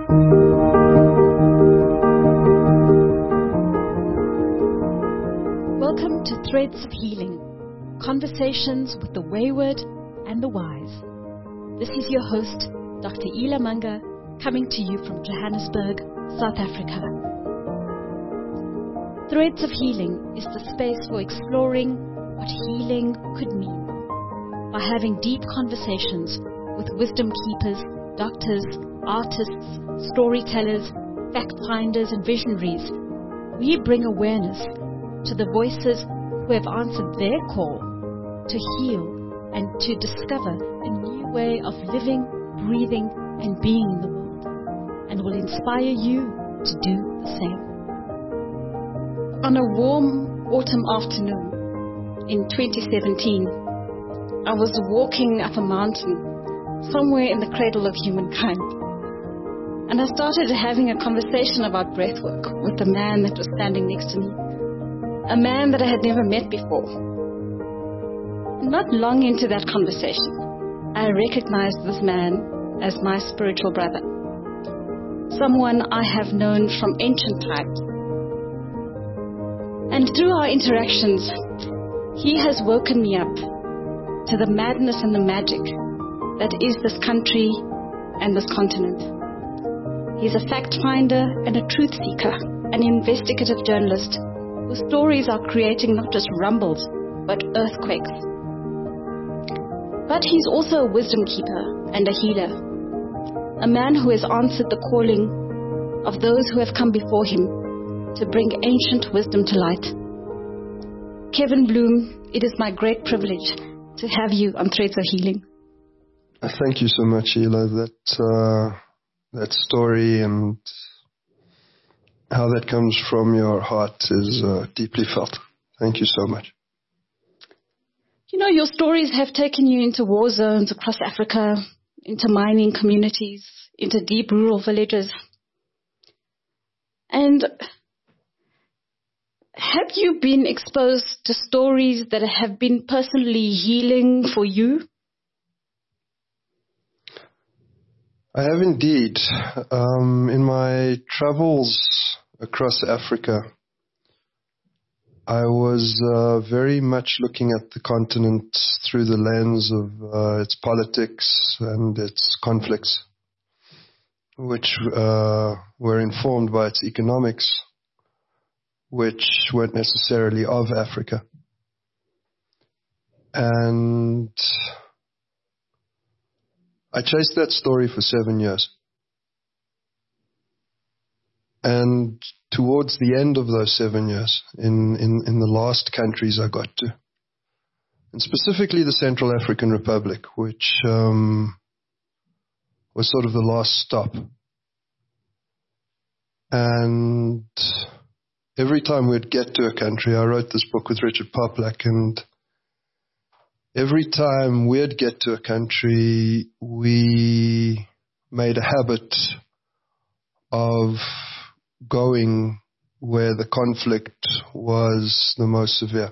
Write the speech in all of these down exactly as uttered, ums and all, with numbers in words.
Welcome to Threads of Healing, conversations with the wayward and the wise. This is your host, Doctor Ila Manga, coming to you from Johannesburg, South Africa. Threads of Healing is the space for exploring what healing could mean. By having deep conversations with wisdom keepers, doctors, artists, storytellers, fact finders, and visionaries, we bring awareness to the voices who have answered their call to heal and to discover a new way of living, breathing, and being in the world, and will inspire you to do the same. On a warm autumn afternoon in twenty seventeen, I was walking up a mountain somewhere in the cradle of humankind, and I started having a conversation about breathwork with the man that was standing next to me. A man that I had never met before. Not long into that conversation, I recognized this man as my spiritual brother. Someone I have known from ancient times. And through our interactions, he has woken me up to the madness and the magic that is this country and this continent. He's a fact finder and a truth seeker, an investigative journalist, whose stories are creating not just rumbles, but earthquakes. But he's also a wisdom keeper and a healer, a man who has answered the calling of those who have come before him to bring ancient wisdom to light. Kevin Bloom, it is my great privilege to have you on Threads of Healing. Thank you so much, Ela. That, uh, that story and how that comes from your heart is uh, deeply felt. Thank you so much. You know, your stories have taken you into war zones across Africa, into mining communities, into deep rural villages. And have you been exposed to stories that have been personally healing for you? I have indeed. Um, in my travels across Africa, I was uh, very much looking at the continent through the lens of uh, its politics and its conflicts, which uh, were informed by its economics, which weren't necessarily of Africa. And I chased that story for seven years. And towards the end of those seven years, in, in, in the last countries I got to, and specifically the Central African Republic, which um, was sort of the last stop. And every time we'd get to a country, I wrote this book with Richard Poplak, and every time we'd get to a country, we made a habit of going where the conflict was the most severe,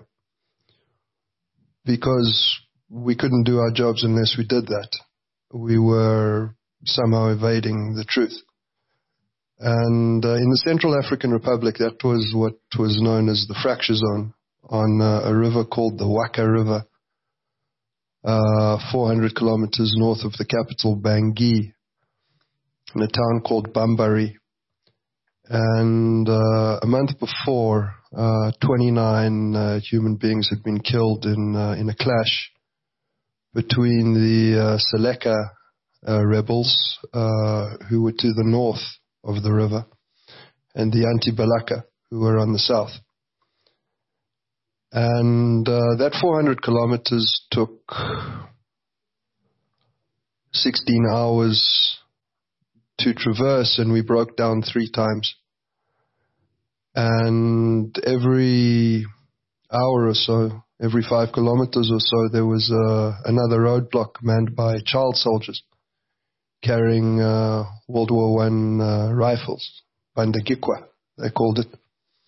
because we couldn't do our jobs unless we did that. We were somehow evading the truth. And uh, in the Central African Republic, that was what was known as the fracture zone on uh, a river called the Waka River, uh, four hundred kilometers north of the capital, Bangui, in a town called Bambari. And uh, a month before, uh, twenty-nine uh, human beings had been killed in uh, in a clash between the uh, Seleka uh, rebels, uh, who were to the north of the river, and the Anti-Balaka, who were on the south. And uh, that four hundred kilometers took sixteen hours to traverse, and we broke down three times. And every hour or so, every five kilometers or so, there was uh, another roadblock manned by child soldiers carrying uh, World War One uh, rifles, Bandagikwa, they called it.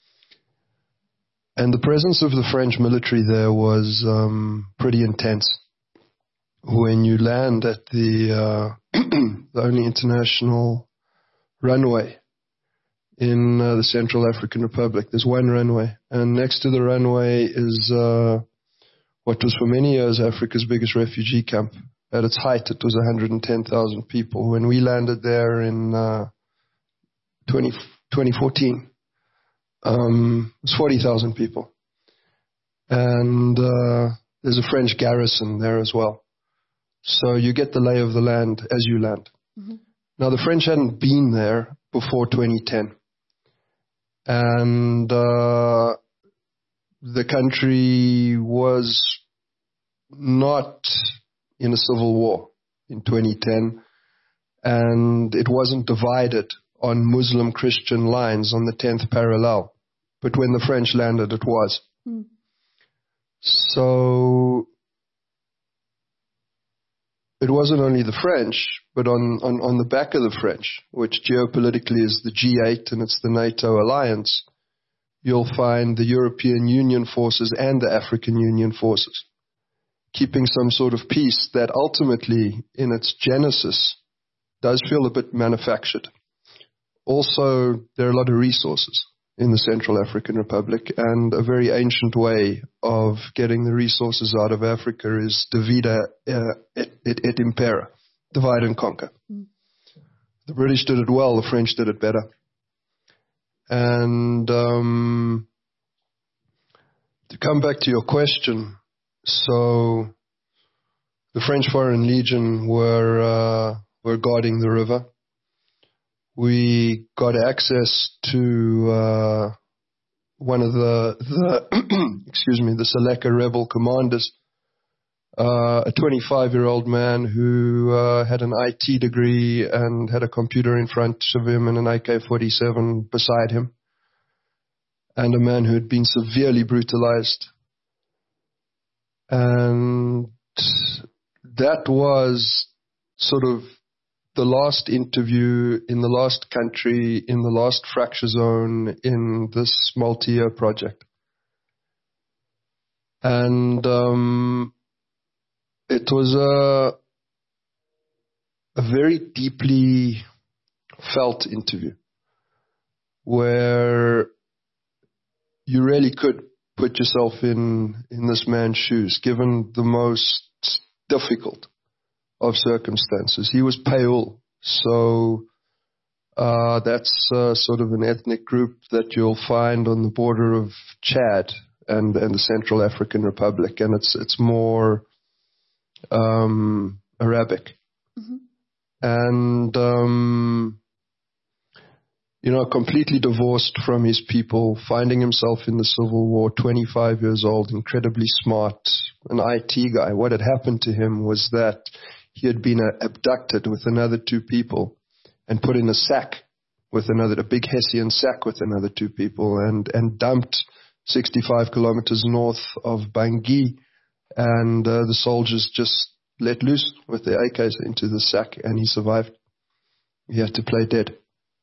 And the presence of the French military there was um, pretty intense. When you land at the, uh, the only international runway in uh, the Central African Republic. There's one runway, and next to the runway is uh, what was for many years Africa's biggest refugee camp. At its height, it was one hundred ten thousand people. When we landed there in uh, twenty fourteen, um, it was forty thousand people. And uh, there's a French garrison there as well. So you get the lay of the land as you land. Mm-hmm. Now, the French hadn't been there before twenty ten. And uh, the country was not in a civil war in twenty ten. And it wasn't divided on Muslim-Christian lines on the tenth parallel. But when the French landed, it was. Mm. So it wasn't only the French, but on, on, on the back of the French, which geopolitically is the G eight and it's the NATO alliance, you'll find the European Union forces and the African Union forces keeping some sort of peace that ultimately, in its genesis, does feel a bit manufactured. Also, there are a lot of resources in the Central African Republic, and a very ancient way of getting the resources out of Africa is divide uh, et, et, et impera, divide and conquer. Mm. The British did it well, the French did it better. And um, to come back to your question, so the French Foreign Legion were uh, were guarding the river. We got access to uh, one of the, the excuse me, the Seleka rebel commanders, uh, a twenty-five-year-old man who uh, had an I T degree and had a computer in front of him and an A K forty-seven beside him, and a man who had been severely brutalized. And that was sort of the last interview in the last country, in the last fracture zone in this multi-year project. And um, it was a, a very deeply felt interview where you really could put yourself in, in this man's shoes, given the most difficult of circumstances. He was Payul, so uh, that's uh, sort of an ethnic group that you'll find on the border of Chad and, and the Central African Republic, and it's it's more um, Arabic. Mm-hmm. And, um, you know, completely divorced from his people, finding himself in the Civil War, twenty-five years old, incredibly smart, an I T guy. What had happened to him was that he had been uh, abducted with another two people and put in a sack with another, a big Hessian sack with another two people, and, and dumped sixty-five kilometers north of Bangui. And uh, the soldiers just let loose with their A Ks into the sack, and he survived. He had to play dead.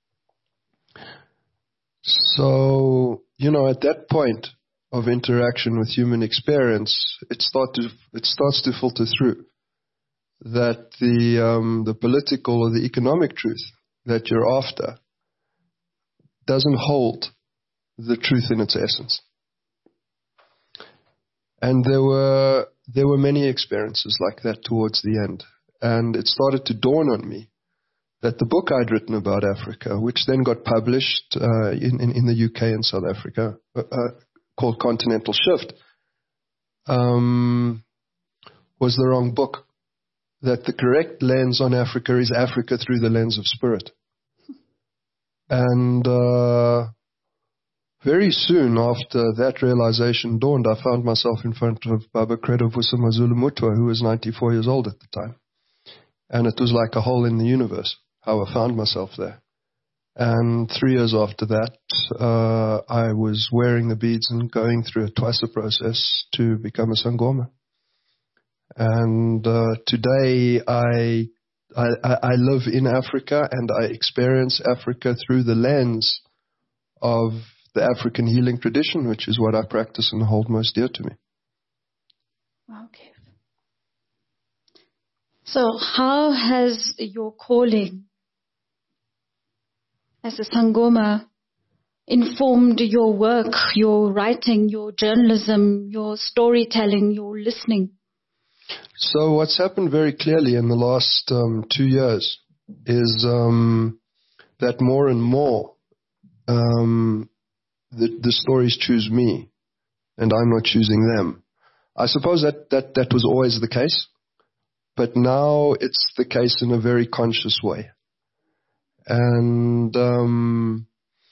So, you know, at that point of interaction with human experience, it, start to, it starts to filter through that the um, the political or the economic truth that you're after doesn't hold the truth in its essence. And there were there were many experiences like that towards the end. And it started to dawn on me that the book I'd written about Africa, which then got published uh, in, in, in the U K and South Africa, uh, uh, called Continental Shift, um, was the wrong book. That the correct lens on Africa is Africa through the lens of spirit. And uh, very soon after that realization dawned, I found myself in front of Baba Credo Vusamazulu Mutwa, who was ninety-four years old at the time. And it was like a hole in the universe, how I found myself there. And three years after that, uh, I was wearing the beads and going through a twice-a process to become a Sangoma. And uh, today I, I I live in Africa and I experience Africa through the lens of the African healing tradition, which is what I practice and hold most dear to me. Okay. So how has your calling has the Sangoma informed your work, your writing, your journalism, your storytelling, your listening? So what's happened very clearly in the last um, two years is um, that more and more um, the, the stories choose me, and I'm not choosing them. I suppose that, that, that was always the case, but now it's the case in a very conscious way. And um,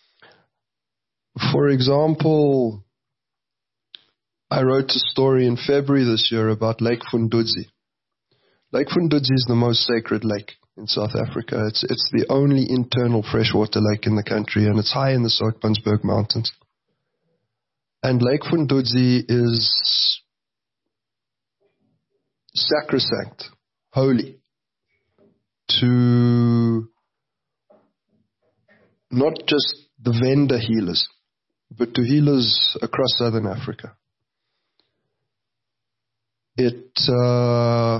for example, I wrote a story in February this year about Lake Fundudzi. Lake Fundudzi is the most sacred lake in South Africa. It's it's the only internal freshwater lake in the country, and it's high in the Soutpansberg Mountains. And Lake Fundudzi is sacrosanct, holy, to not just the Venda healers, but to healers across Southern Africa. It uh,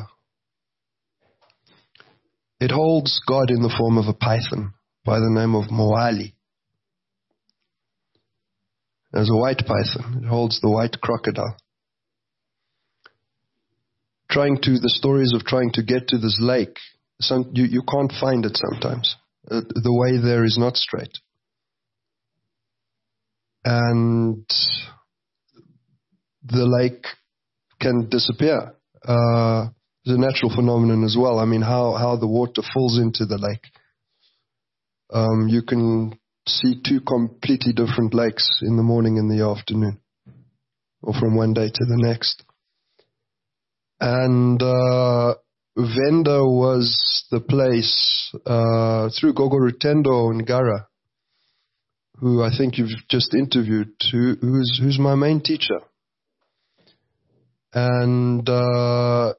it holds God in the form of a python by the name of Moali. There's a white python. It holds the white crocodile. Trying to, the stories of trying to get to this lake, some, you, you can't find it sometimes. Uh, the way there is not straight. And the lake can disappear. Uh, it's a natural phenomenon as well. I mean, how, how the water falls into the lake. Um, you can see two completely different lakes in the morning and the afternoon, or from one day to the next. And uh, Venda was the place uh, through Gogo Rutendo Ngara, who I think you've just interviewed, who, who's, who's my main teacher. And uh,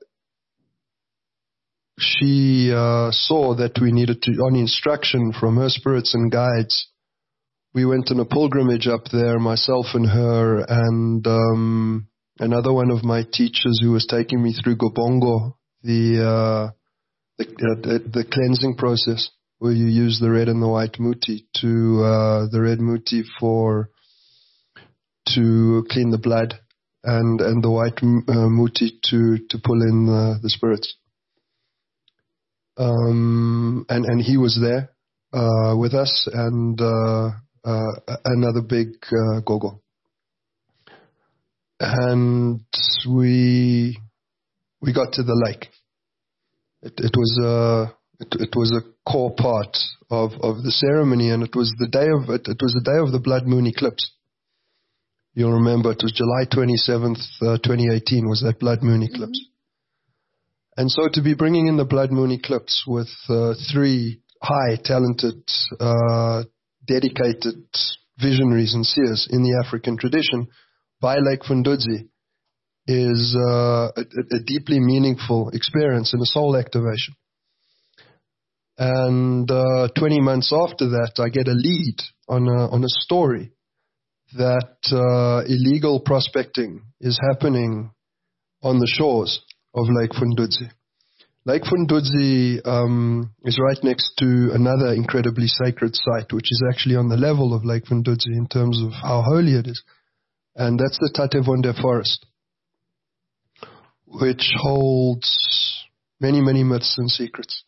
she uh, saw that we needed to, on instruction from her spirits and guides, we went on a pilgrimage up there, myself and her, and um, another one of my teachers who was taking me through Gobongo, the, uh, the, uh, the the cleansing process, where you use the red and the white muti to uh, the red muti for to clean the blood, and and the white uh, muti to to pull in the, the spirits. Um, and and he was there uh, with us, and uh, uh, another big uh, gogo. And we we got to the lake. It, it was a it, it was a core part of, of the ceremony, and it was the day of it. It was the day of the blood moon eclipse. You'll remember it was July twenty-seventh, uh, twenty eighteen was that blood moon eclipse. Mm-hmm. And so to be bringing in the blood moon eclipse with uh, three high, talented, uh, dedicated visionaries and seers in the African tradition by Lake Fundudzi is uh, a, a deeply meaningful experience and a soul activation. And uh, twenty months after that, I get a lead on a, on a story that uh, illegal prospecting is happening on the shores of Lake Fundudzi. Lake Fundudzi um, is right next to another incredibly sacred site, which is actually on the level of Lake Fundudzi in terms of how holy it is. And that's the Tatevonde Forest, which holds many, many myths and secrets.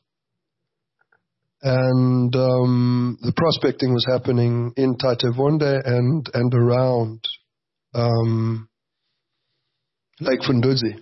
And um, the prospecting was happening in Tatevonde and, and around um, Lake Fundudzi.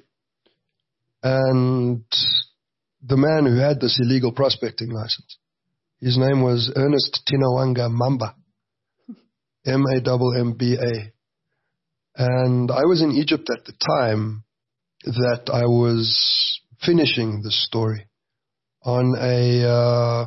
And the man who had this illegal prospecting license, his name was Ernest Tinawanga Mamba, M A M M B A. And I was in Egypt at the time that I was finishing this story on a uh,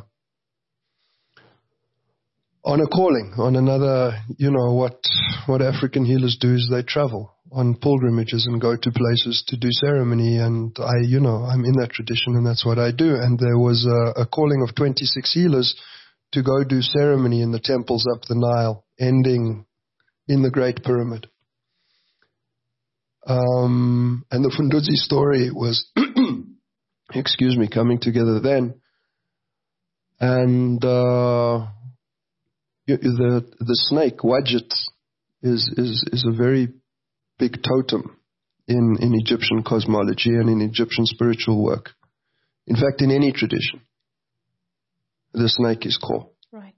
on a calling, on another, you know, what what African healers do is they travel on pilgrimages and go to places to do ceremony, and I, you know, I'm in that tradition and that's what I do. And there was a, a calling of twenty-six healers to go do ceremony in the temples up the Nile, ending in the Great Pyramid. Um, and the Fundudzi story was, excuse me, coming together then. And uh, you, the the snake, Wadjet, is, is, is a very big totem in, in Egyptian cosmology and in Egyptian spiritual work. In fact, in any tradition, the snake is core. Right.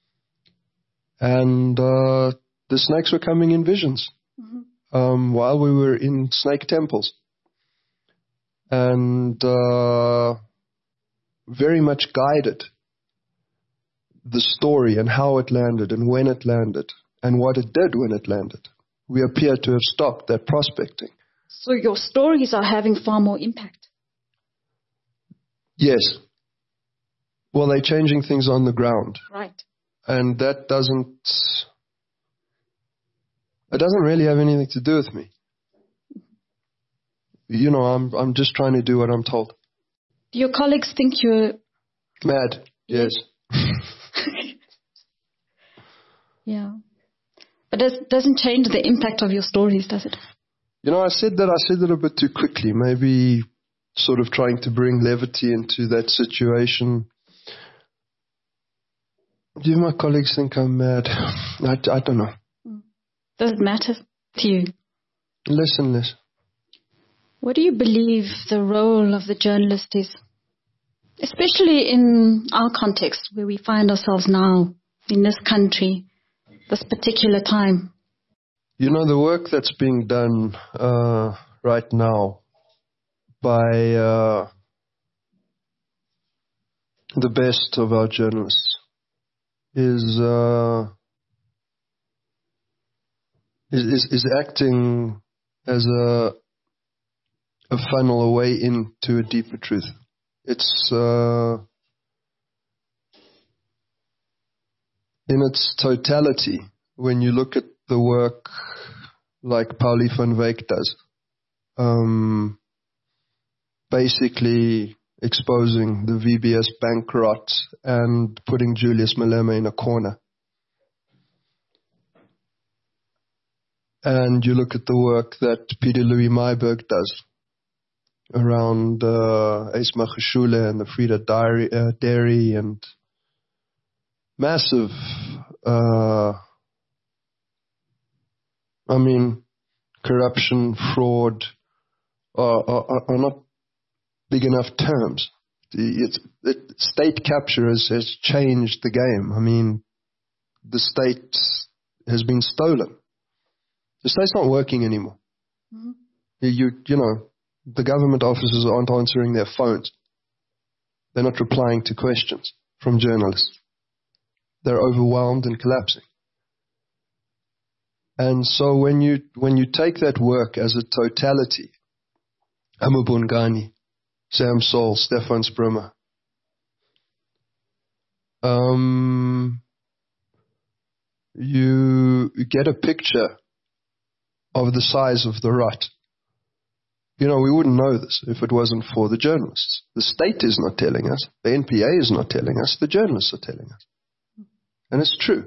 And uh, the snakes were coming in visions mm-hmm. um, while we were in snake temples. And uh, very much guided the story and how it landed and when it landed and what it did when it landed. We appear to have stopped that prospecting. So your stories are having far more impact. Yes. Well, they're changing things on the ground. Right. And that doesn't, it doesn't really have anything to do with me. You know, I'm I'm just trying to do what I'm told. Do your colleagues think you're mad? Yes. Yeah. But it doesn't change the impact of your stories, does it? You know, I said that I said it a bit too quickly. Maybe sort of trying to bring levity into that situation. Do my colleagues think I'm mad? I, I don't know. Does it matter to you? Less and less. What do you believe the role of the journalist is? Especially in our context, where we find ourselves now, in this country, this particular time. You know, the work that's being done uh, right now by uh, the best of our journalists is, uh, is, is, is acting as a a funnel away into a deeper truth. It's uh, in its totality, when you look at the work like Pauli van Wyk does, um, basically exposing the V B S bank rot and putting Julius Malema in a corner. And you look at the work that Peter Louis Myburgh does around uh, Ace Magashule and the Frida Dairy, uh, Dairy and massive, uh, I mean, corruption, fraud are, are, are not big enough terms. It's, it, state capture has, has changed the game. I mean, the state has been stolen. The state's not working anymore. Mm-hmm. You, you know, the government officers aren't answering their phones. They're not replying to questions from journalists. They're overwhelmed and collapsing. And so when you when you take that work as a totality, Amu Bongani, Sam Saul, Stefan Sprummer, um, you get a picture of the size of the rot. You know, we wouldn't know this if it wasn't for the journalists. The state is not telling us. The N P A is not telling us. The journalists are telling us. And it's true.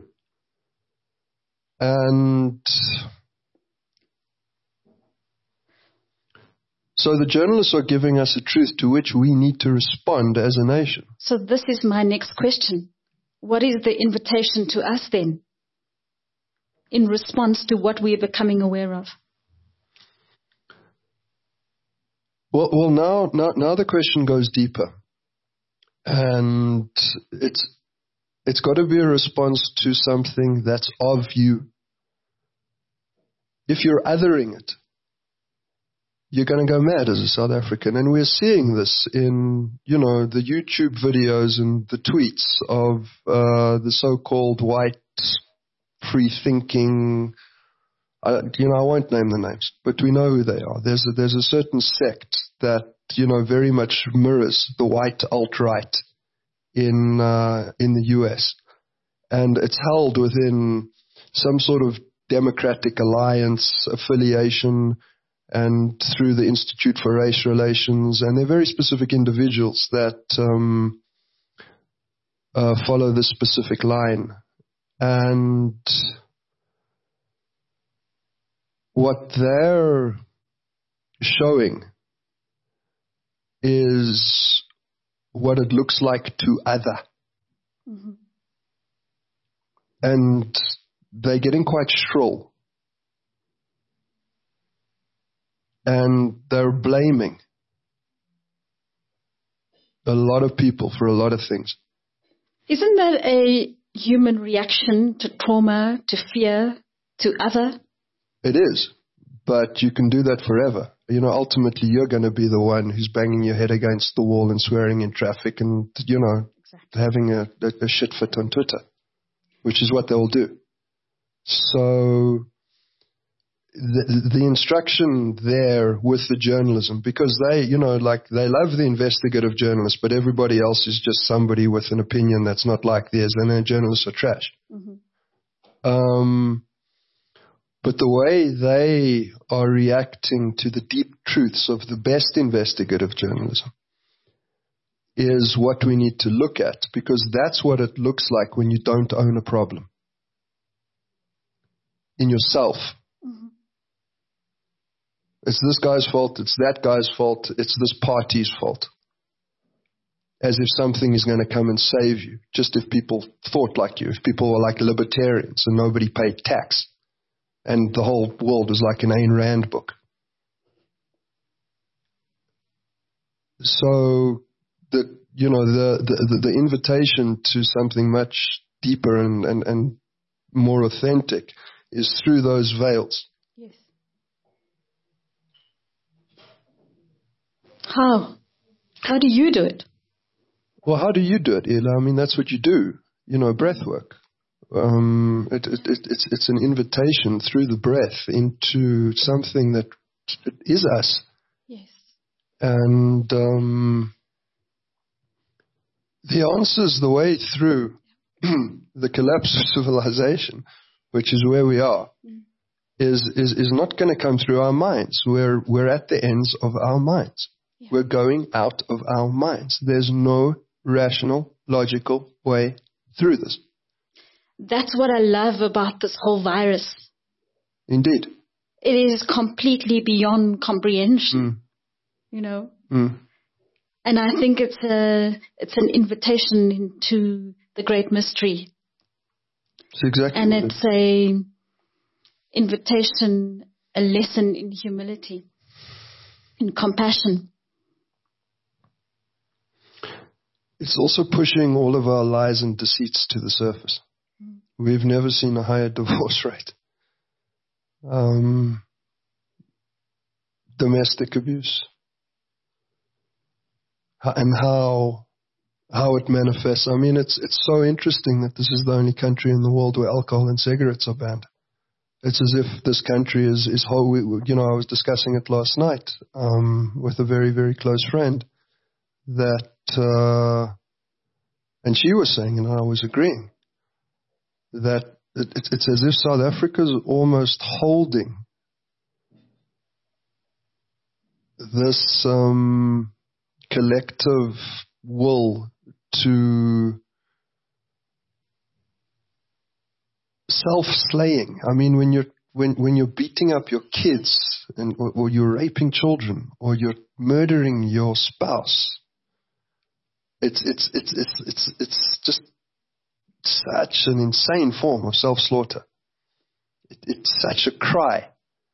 And so the journalists are giving us a truth to which we need to respond as a nation. So this is my next question. What is the invitation to us then, in response to what we are becoming aware of? Well, well, now, now, now the question goes deeper, and it's it's got to be a response to something that's of you. If you're othering it, you're going to go mad as a South African, and we're seeing this in, you know, the YouTube videos and the tweets of uh, the so-called white, free-thinking. Uh, you know, I won't name the names, but we know who they are. There's a, there's a certain sect that, you know, very much mirrors the white alt-right in uh, in the U S, and it's held within some sort of democratic alliance affiliation and through the Institute for Race Relations, and they're very specific individuals that um, uh, follow this specific line. And what they're showing is what it looks like to other. Mm-hmm. and they're getting quite shrill. And they're blaming a lot of people for a lot of things. Isn't that a human reaction to trauma, to fear, to other? It is, but you can do that forever. You know, ultimately you're going to be the one who's banging your head against the wall and swearing in traffic and, you know, exactly. having a, a, a shit fit on Twitter, which is what they'll do. So the, the instruction there with the journalism, because they, you know, like they love the investigative journalists, but everybody else is just somebody with an opinion that's not like theirs, and then journalists are trash. Mm-hmm. Um, but the way they are reacting to the deep truths of the best investigative journalism is what we need to look at, because that's what it looks like when you don't own a problem in yourself. Mm-hmm. It's this guy's fault, it's that guy's fault, it's this party's fault. As if something is going to come and save you, just if people thought like you, if people were like libertarians and nobody paid tax, and the whole world was like an Ayn Rand book. So, the you know, the, the, the invitation to something much deeper and, and, and more authentic is through those veils. Yes. How? How do you do it? Well, how do you do it, Ela? I mean, that's what you do. You know, breath work. Um, it, it, it, it's, it's an invitation through the breath into something that is us. Yes. And um, the answers, the way through the collapse of civilization, which is where we are, mm. is, is, is not going to come through our minds. We're, we're at the ends of our minds. Yeah. We're going out of our minds. There's no rational, logical way through this. That's what I love about this whole virus. Indeed. It is completely beyond comprehension, mm. you know. Mm. And I think it's a it's an invitation into the great mystery. It's exactly. And it's a invitation, a lesson in humility, in compassion. It's also pushing all of our lies and deceits to the surface. Mm. We've never seen a higher divorce rate. Um, domestic abuse. And how how it manifests. I mean, it's it's so interesting that this is the only country in the world where alcohol and cigarettes are banned. It's as if this country is, is whole. You know, I was discussing it last night um, with a very, very close friend that, uh, and she was saying, and I was agreeing, that it, it, it's as if South Africa is almost holding this um, collective will to self-slaying. I mean, when you're when when you're beating up your kids, and or, or you're raping children, or you're murdering your spouse, it's it's it's it's it's it's just such an insane form of self-slaughter. It, it's such a cry,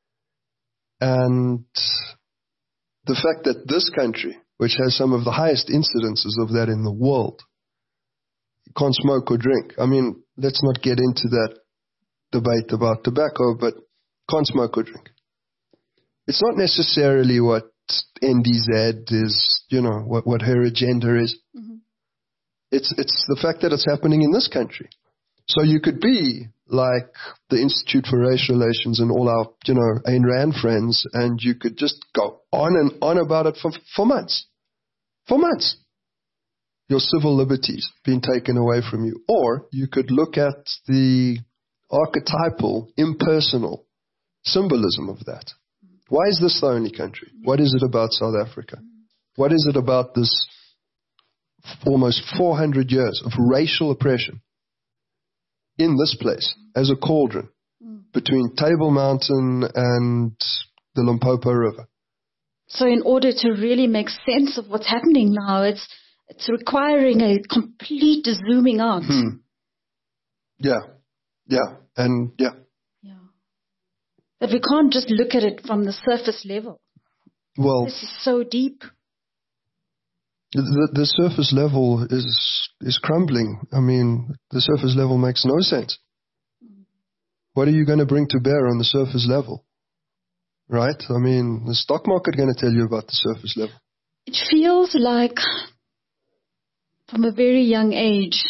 and the fact that this country, which has some of the highest incidences of that in the world, can't smoke or drink. I mean, let's not get into that debate about tobacco, but can't smoke or drink. It's not necessarily what N D Z is, you know, what, what her agenda is. Mm-hmm. It's, it's the fact that it's happening in this country. So you could be like the Institute for Race Relations and all our, you know, Ayn Rand friends, and you could just go on and on about it for, for months. For months. Your civil liberties being taken away from you. Or you could look at the archetypal, impersonal symbolism of that. Why is this the only country? What is it about South Africa? What is it about this almost four hundred years of racial oppression in this place as a cauldron between Table Mountain and the Limpopo River? So in order to really make sense of what's happening now, it's it's requiring a complete zooming out. Hmm. Yeah. Yeah, and yeah. Yeah. But we can't just look at it from the surface level. Well, this is so deep. The, the surface level is is crumbling. I mean, the surface level makes no sense. What are you going to bring to bear on the surface level? Right? I mean, the stock market going to tell you about the surface level. It feels like from a very young age,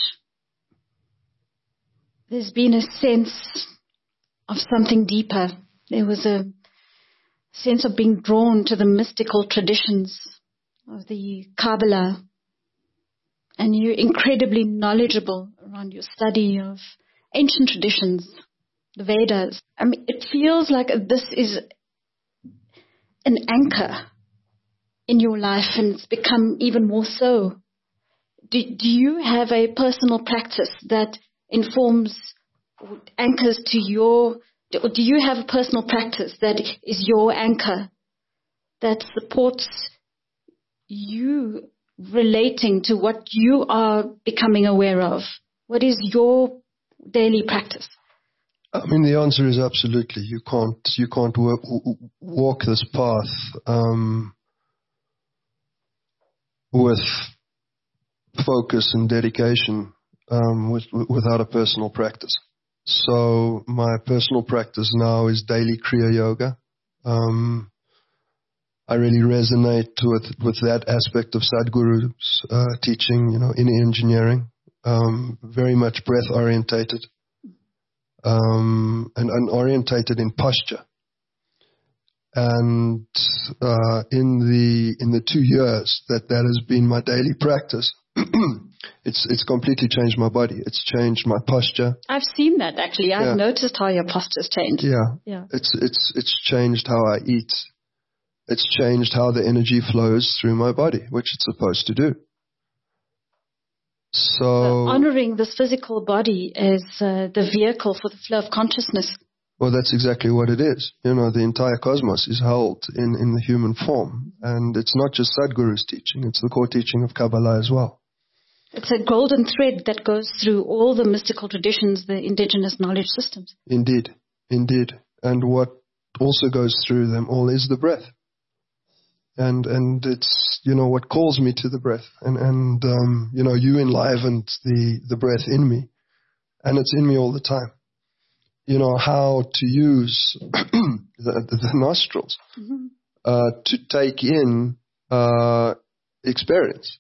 there's been a sense of something deeper. There was a sense of being drawn to the mystical traditions of the Kabbalah. And you're incredibly knowledgeable around your study of ancient traditions, the Vedas. I mean, it feels like this is an anchor in your life, and it's become even more so. Do, do you have a personal practice that informs or anchors to your, or do you have a personal practice that is your anchor, that supports you relating to what you are becoming aware of? What is your daily practice? I mean, the answer is absolutely. You can't, you can't work, walk this path um, with focus and dedication um, with, without a personal practice. So my personal practice now is daily Kriya Yoga. Um, I really resonate with, with that aspect of Sadhguru's uh, teaching, you know, in engineering, um, very much breath orientated, um, and, and orientated in posture. And uh, in the in the two years that that has been my daily practice, it's it's completely changed my body. It's changed my posture. I've seen that actually. I've Yeah. noticed how your posture's changed. Yeah, Yeah. It's it's it's changed how I eat. It's changed how the energy flows through my body, which it's supposed to do. So, So honoring this physical body as uh, the vehicle for the flow of consciousness. well, that's exactly what it is. You know, the entire cosmos is held in, in the human form. And it's not just Sadhguru's teaching, it's the core teaching of Kabbalah as well. It's a golden thread that goes through all the mystical traditions, the indigenous knowledge systems. Indeed, indeed. And what also goes through them all is the breath. And and it's, you know, what calls me to the breath. And, and um, you know, you enlivened the, the breath in me. And it's in me all the time. You know, how to use the, the nostrils Mm-hmm. uh, to take in uh, experience.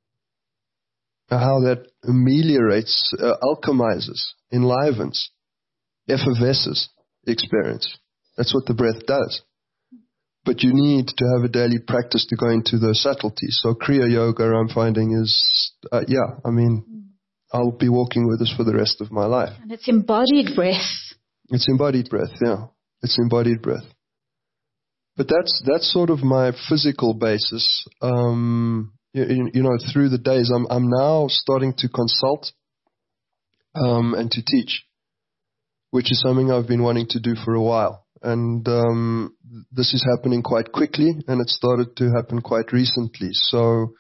How that ameliorates, uh, alchemizes, enlivens, effervesces experience. That's what the breath does. But you need to have a daily practice to go into those subtleties. So Kriya Yoga, I'm finding, is, uh, yeah, I mean, mm. I'll be walking with this for the rest of my life. And it's embodied breath. It's embodied breath, yeah. It's embodied breath. But that's that's sort of my physical basis. Um, you, you know, through the days, I'm I'm now starting to consult um, and to teach, which is something I've been wanting to do for a while. And um, this is happening quite quickly, and it started to happen quite recently. So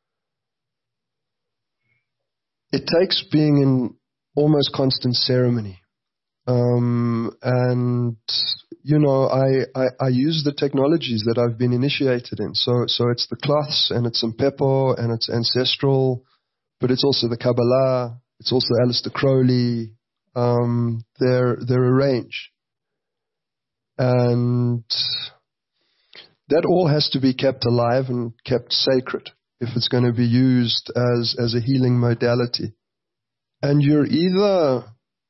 it takes being in almost constant ceremony. Um, and, you know, I, I, I use the technologies that I've been initiated in. So, so it's the cloths, and it's Mpepo, and it's ancestral, but it's also the Kabbalah. It's also Aleister Crowley. Um, they're, they're a range. And that all has to be kept alive and kept sacred if it's going to be used as, as a healing modality. And you're either...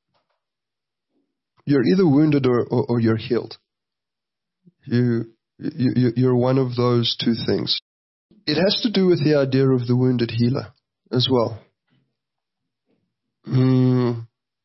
You're either wounded or, or, or you're healed. You, you, you're one of those two things. It has to do with the idea of the wounded healer as well. Mm.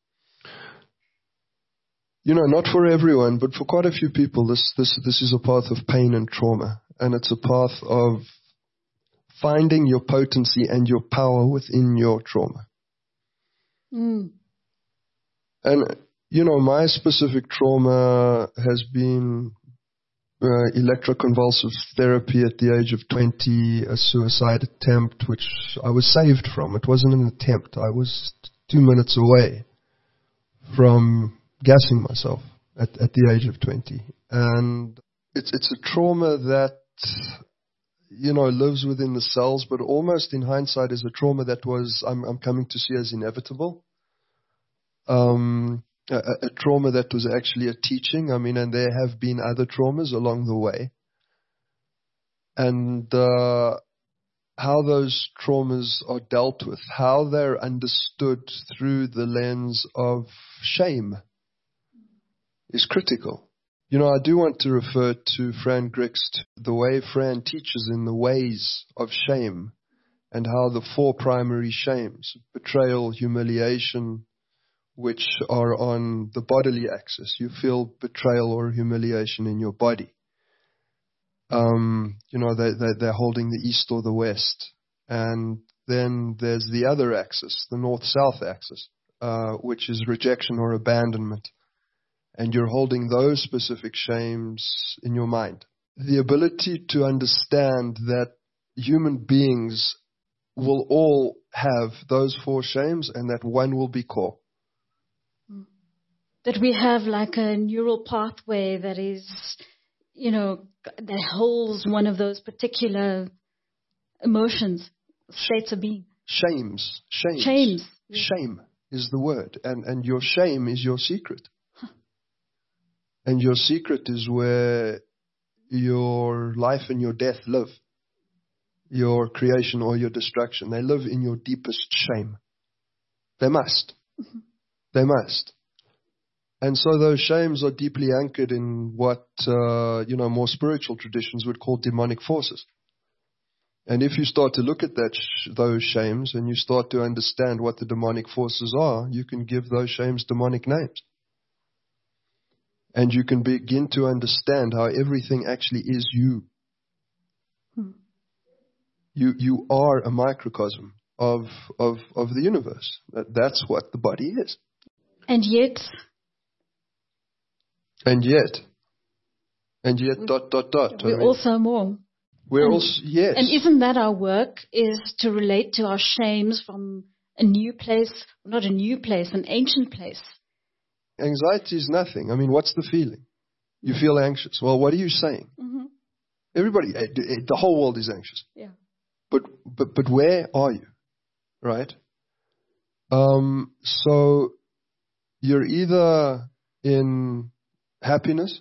You know, not for everyone, but for quite a few people, this, this, this is a path of pain and trauma. And it's a path of finding your potency and your power within your trauma. Mm. And... You know, my specific trauma has been uh, electroconvulsive therapy at the age of twenty, a suicide attempt, which I was saved from. It wasn't an attempt. I was two minutes away from gassing myself at, at the age of twenty. And it's, it's a trauma that, you know, lives within the cells, but almost in hindsight is a trauma that was, I'm, I'm coming to see as inevitable. Um, a, a trauma that was actually a teaching. I mean, and there have been other traumas along the way. And uh, how those traumas are dealt with, how they're understood through the lens of shame is critical. You know, I do want to refer to Fran Grixt, the way Fran teaches in the ways of shame and how the four primary shames, betrayal, humiliation, which are on the bodily axis. You feel betrayal or humiliation in your body. Um, you know, they, they, they're holding the east or the west. And then there's the other axis, the north-south axis, uh, which is rejection or abandonment. And you're holding those specific shames in your mind. The ability to understand that human beings will all have those four shames and that one will be core. That we have like a neural pathway that is, you know, that holds one of those particular emotions, states of being. Shames. Shames. Shames. Shame is the word. And, and your shame is your secret. Huh. And your secret is where your life and your death live. Your creation or your destruction. They live in your deepest shame. They must. Mm-hmm. They must. And so those shames are deeply anchored in what, uh, you know, more spiritual traditions would call demonic forces. And if you start to look at that sh- those shames and you start to understand what the demonic forces are, you can give those shames demonic names. And you can begin to understand how everything actually is you. Hmm. You you are a microcosm of of of the universe. That, that's what the body is. And yet... And yet, and yet, we, dot, dot, dot. We're I mean, also more. We're and, also, yes. And isn't that our work, is to relate to our shames from a new place, not a new place, an ancient place? Anxiety is nothing. I mean, what's the feeling? You feel anxious. Well, what are you saying? Mm-hmm. Everybody, the whole world is anxious. Yeah. But, but, but where are you? Right? Um, so you're either in happiness,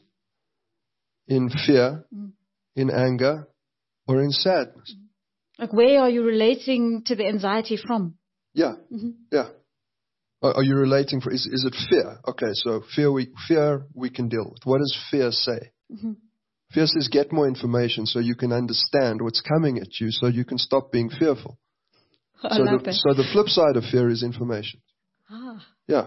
in fear, mm. in anger, or in sadness. Like, where are you relating to the anxiety from? Yeah, mm-hmm. yeah. Are, are you relating for? Is is it fear? Okay, so fear we fear we can deal with. What does fear say? Mm-hmm. Fear says get more information so you can understand what's coming at you, so you can stop being fearful. I so love the, that. So the flip side of fear is information. Ah. Yeah.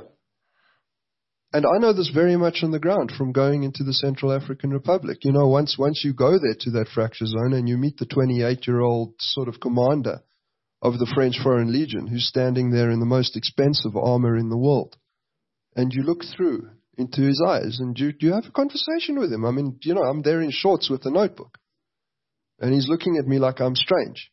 And I know this very much on the ground from going into the Central African Republic. You know, once once you go there to that fracture zone and you meet the twenty-eight-year-old sort of commander of the French Foreign Legion who's standing there in the most expensive armor in the world, and you look through into his eyes and you, you have a conversation with him. I mean, you know, I'm there in shorts with a notebook. And he's looking at me like I'm strange.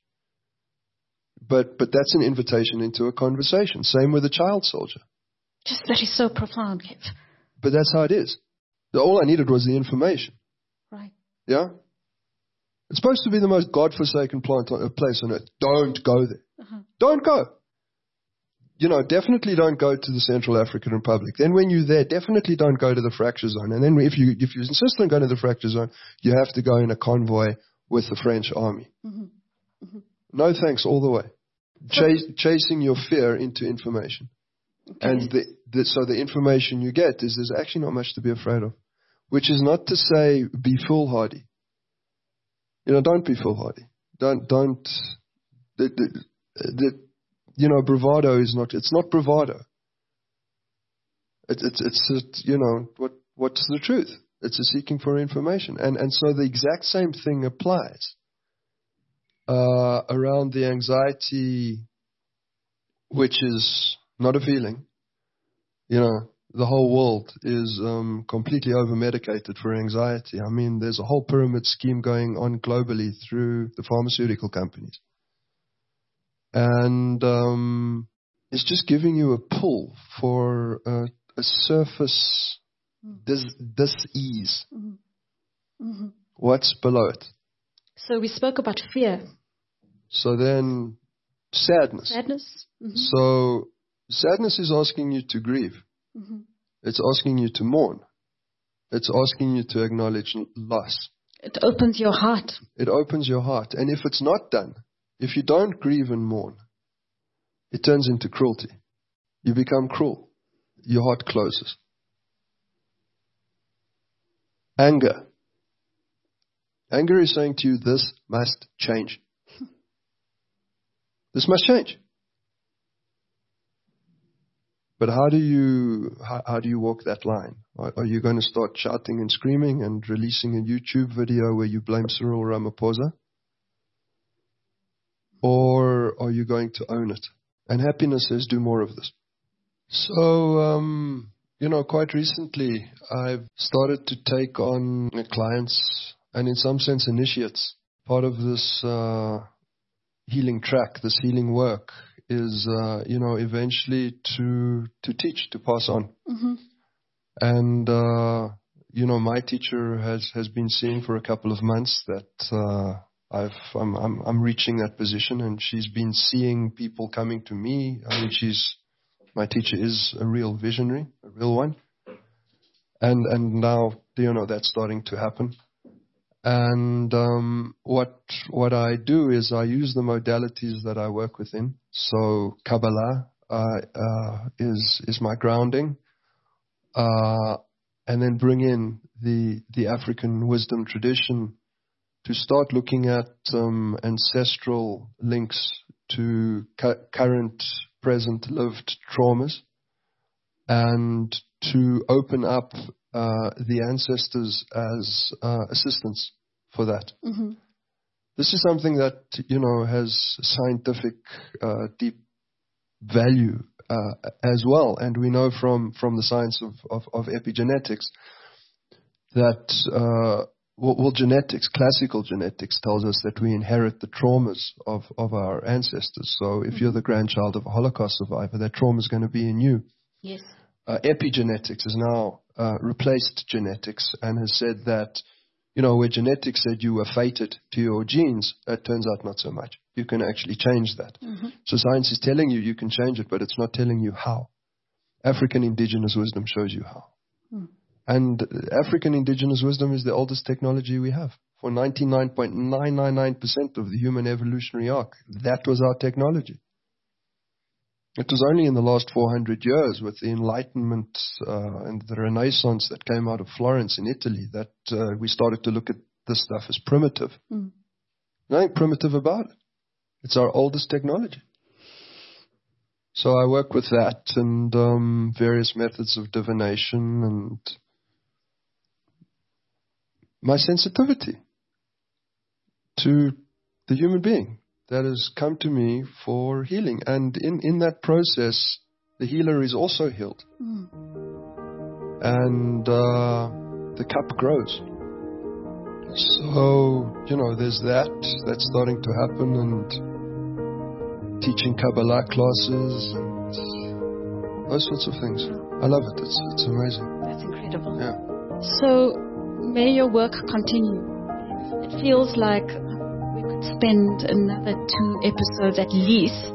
But but that's an invitation into a conversation. Same with a child soldier. Just that is so profound, Kev. But that's how it is. All I needed was the information. Right. Yeah? It's supposed to be the most godforsaken plant on, uh, place on earth. Don't go there. Uh-huh. Don't go. You know, definitely don't go to the Central African Republic. Then when you're there, definitely don't go to the fracture zone. And then if you if you insist on going to the fracture zone, you have to go in a convoy with the French army. Mm-hmm. Mm-hmm. No thanks all the way. Chase, chasing your fear into information. Okay. And the, the, so the information you get is there's actually not much to be afraid of. Which is not to say be foolhardy. You know, don't be foolhardy. Don't, don't, the, the, the, you know, bravado is not, it's not bravado. It, it's, it's, it, you know, what, what's the truth? It's a seeking for information. And, and so the exact same thing applies, uh, around the anxiety, which is not a feeling. You know, the whole world is um, completely over-medicated for anxiety. I mean, there's a whole pyramid scheme going on globally through the pharmaceutical companies. And um, it's just giving you a pull for uh, a surface dis, dis-ease. Mm-hmm. Mm-hmm. What's below it? So we spoke about fear. So then sadness. Sadness. Mm-hmm. So sadness is asking you to grieve. Mm-hmm. It's asking you to mourn. It's asking you to acknowledge loss. It opens your heart. It opens your heart. And if it's not done, if you don't grieve and mourn, it turns into cruelty. You become cruel. Your heart closes. Anger. Anger is saying to you, this must change. This must change. But how do you how, how do you walk that line? Are, are you going to start shouting and screaming and releasing a YouTube video where you blame Cyril Ramaphosa? Or are you going to own it? And happiness says, do more of this. So, um, you know, quite recently, I've started to take on clients and in some sense initiates. Part of this uh, healing track, this healing work is, uh, you know, eventually to to teach, to pass on. Mm-hmm. And, uh, you know, my teacher has, has been seeing for a couple of months that uh, I've, I'm, I'm, I'm reaching that position, and she's been seeing people coming to me. I mean, she's, my teacher is a real visionary, a real one. And, and now, you know, that's starting to happen. And um, what what I do is I use the modalities that I work within. So Kabbalah uh, uh, is is my grounding, uh, and then bring in the the African wisdom tradition to start looking at um, ancestral links to cu- current, present, lived traumas, and to open up Uh, the ancestors as uh, assistance for that. Mm-hmm. This is something that, you know, has scientific uh, deep value uh, as well. And we know from, from the science of, of, of epigenetics that, uh, well, well, genetics, classical genetics tells us that we inherit the traumas of, of our ancestors. So if mm-hmm. you're the grandchild of a Holocaust survivor, that trauma is going to be in you. Yes. Uh, epigenetics is now uh, replaced genetics and has said that, you know, where genetics said you were fated to your genes, it turns out not so much. You can actually change that. Mm-hmm. So science is telling you you can change it, but it's not telling you how. African indigenous wisdom shows you how. Mm. And African indigenous wisdom is the oldest technology we have. For ninety-nine point nine nine nine percent of the human evolutionary arc, that was our technology. It was only in the last four hundred years with the Enlightenment uh, and the Renaissance that came out of Florence in Italy that uh, we started to look at this stuff as primitive. Mm. Nothing primitive about it. It's our oldest technology. So I work with that and um, various methods of divination and my sensitivity to the human being that has come to me for healing. And in, in that process, the healer is also healed. Mm. And uh, the cup grows. So, you know, there's that. That's starting to happen. And teaching Kabbalah classes and those sorts of things. I love it. It's, it's amazing. That's incredible. Yeah. So, may your work continue. It feels like spend another two episodes at least.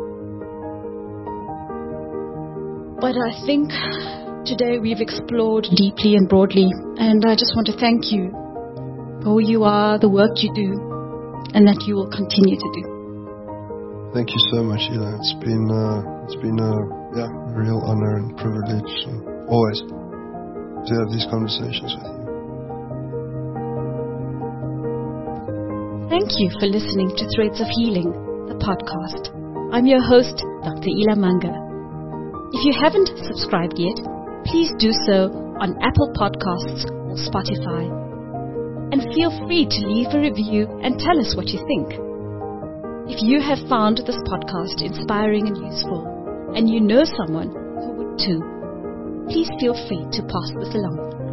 But I think today we've explored deeply and broadly, and I just want to thank you for who you are, the work you do, and that you will continue to do. Thank you so much, Ela. It's been uh, it's been a yeah a real honor and privilege, and always to have these conversations with you. Thank you for listening to Threads of Healing, the podcast. I'm your host, Doctor Ela Manga. If you haven't subscribed yet, please do so on Apple Podcasts or Spotify. And feel free to leave a review and tell us what you think. If you have found this podcast inspiring and useful, and you know someone who would too, please feel free to pass this along.